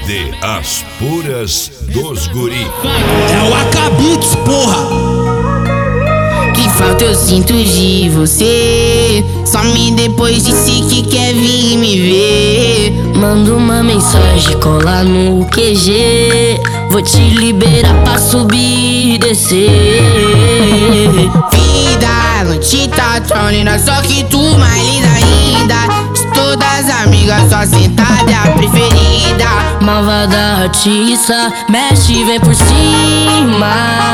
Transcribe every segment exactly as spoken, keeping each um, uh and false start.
D, as puras dos guri. É o Acabits, porra! Que falta eu sinto de você. Some depois disse que quer vir me ver. Manda uma mensagem, cola no Q G. Vou te liberar pra subir e descer. Vida, não te tá tão linda, só que tu mais linda ainda. Todas as amigas, só sentada é a preferida. Malvada artista, mexe, vem por cima.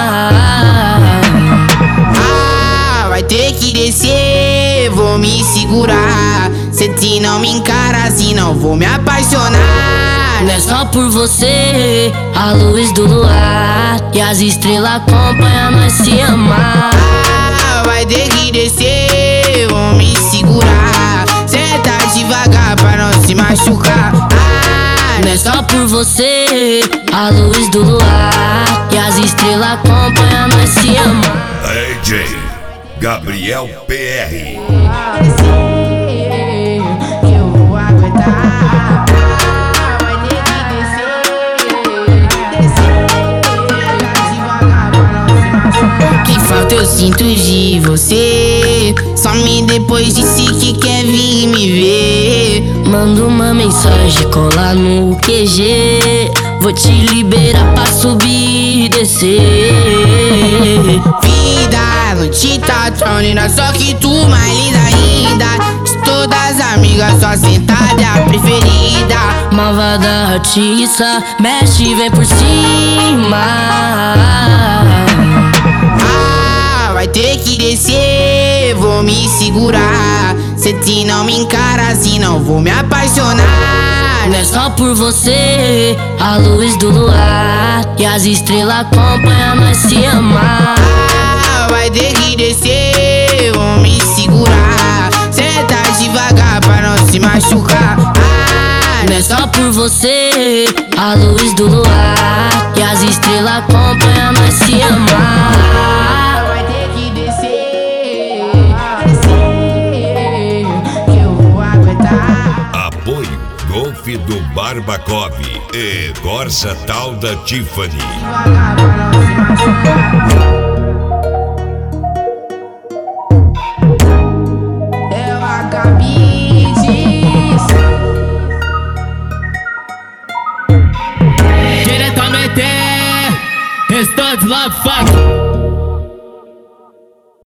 Ah, vai ter que descer, vou me segurar. Se te não me encara assim, não vou me apaixonar. Não é só por você, a luz do luar e as estrelas acompanham nós se amar. Ah, vai ter que descer, vou me segurar. Senta devagar pra não se machucar. Ah, não é só por você, a luz do luar e as estrelas acompanham nós se amar. D J Gabriel P R. Que falta eu sinto de você. Some depois disse que quer vir me ver. Manda uma mensagem, cola no Q G. Vou te liberar pra subir e descer. Vida, não te tá tão linda, só que tu mais linda ainda. De todas as amigas, só sentada é a preferida. Malvada artista, mexe, vem por cima. Ah, vai ter que descer, vou me segurar. Se te não me encara assim, não vou me apaixonar. Não é só por você, a luz do luar e as estrelas acompanham nós se amar. Ah, vai ter que descer, vou me segurar. Senta devagar pra não se machucar. Ah, não é só por você, a luz do luar e as estrelas acompanham nós se amar. Vai ter que descer, descer, que eu vou aguentar. Apoio Golf do Barbacov e Corsa Tal da Tiffany. Devagar pra não se machucar.